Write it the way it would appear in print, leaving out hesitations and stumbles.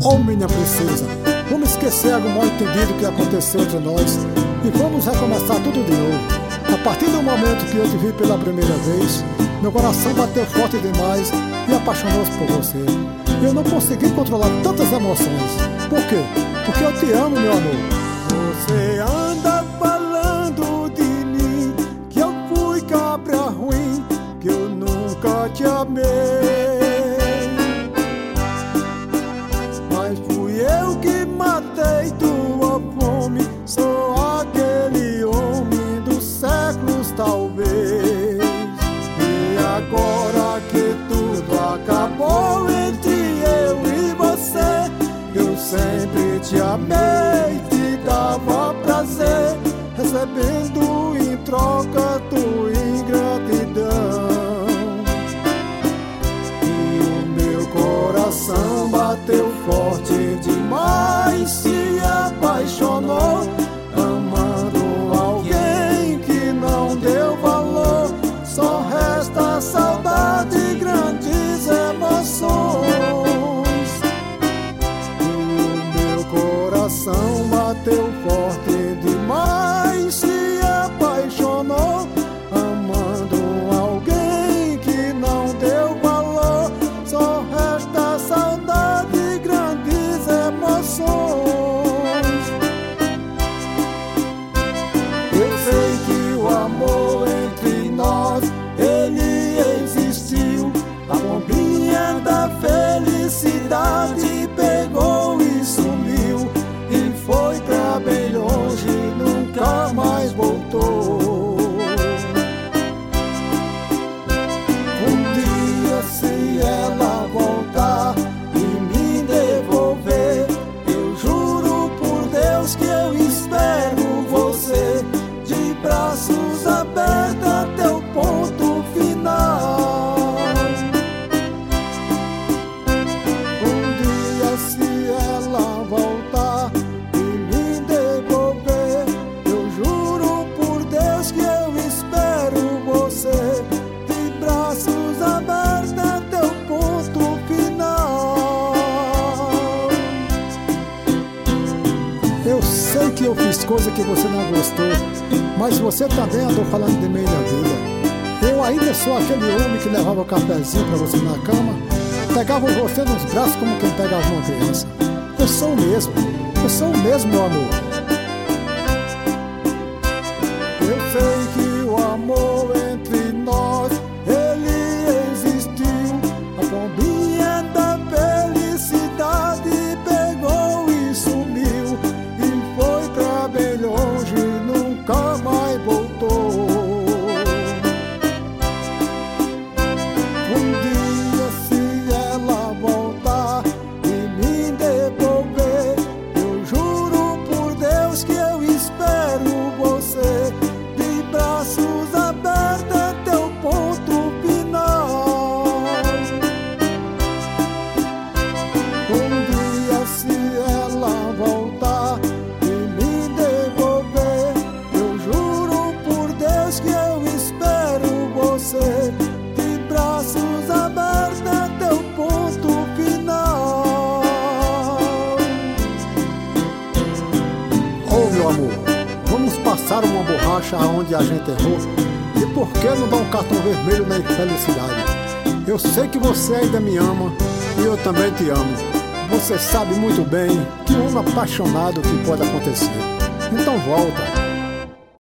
Oh, minha princesa, vamos esquecer algo mal entendido que aconteceu entre nós e vamos recomeçar tudo de novo. A partir do momento que eu te vi pela primeira vez, meu coração bateu forte demais e apaixonou-se por você. Eu não consegui controlar tantas emoções. Por quê? Porque eu te amo, meu amor. Você anda falando de mim, que eu fui cabra ruim, que eu nunca te amei. Mas fui eu que matei tua fome, sou aquele homem dos séculos talvez. E agora que tudo acabou entre eu e você, eu sempre te amei, te dava prazer, recebendo em troca tua ingratidão. E o meu coração bateu forte demais, se apaixonou, amando alguém que não deu valor. Só resta saudade e grandes emoções. Coração bateu forte demais, se apaixonou, amando alguém que não deu valor. Só resta saudade e grandes emoções. Eu sei que o amor entre nós, ele existiu. A bombinha da felicidade pegou e sumiu, e foi pra bem longe, nunca mais voltou. Um dia, se ela voltar e me devolver, eu juro por Deus que eu espero você de braços abertos até o ponto final. Um dia, se ela voltar e me devolver, eu juro por Deus que eu espero você de braços abertos até o ponto final. Eu sei que eu fiz coisa que você não gostou, mas você também andou falando de mim na vida. Eu ainda sou aquele homem que levava o cafezinho pra você na cama, pegava você nos braços como quem pegava uma criança. Eu sou o mesmo, meu amor. Eu sei que o amor entre nós, ele existiu. A bombinha da felicidade pegou e sumiu, e foi pra bem longe, nunca mais voltou. Um dia, se ela voltar e me devolver, eu juro por Deus que eu espero você de braços abertos até o ponto final. Um dia, se ela voltar e me devolver, eu juro por Deus que eu espero você de braços abertos até o ponto final. Oh, meu amor, vamos passar uma borracha aonde a gente errou. E por que não dar um cartão vermelho na infelicidade? Eu sei que você ainda me ama e eu também te amo. Você sabe muito bem que um homem apaixonado que pode acontecer. Então volta.